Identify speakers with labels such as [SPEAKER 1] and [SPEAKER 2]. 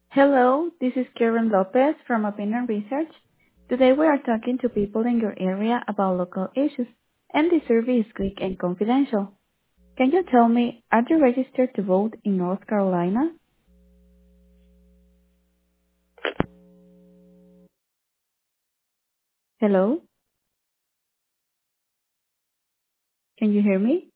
[SPEAKER 1] Hello, this is Karen Lopez from Opinion Research. Today we are talking to people in your area about local issues, and the survey is quick and confidential. Can you tell me, are you registered to vote in North Carolina? Hello, can you hear me?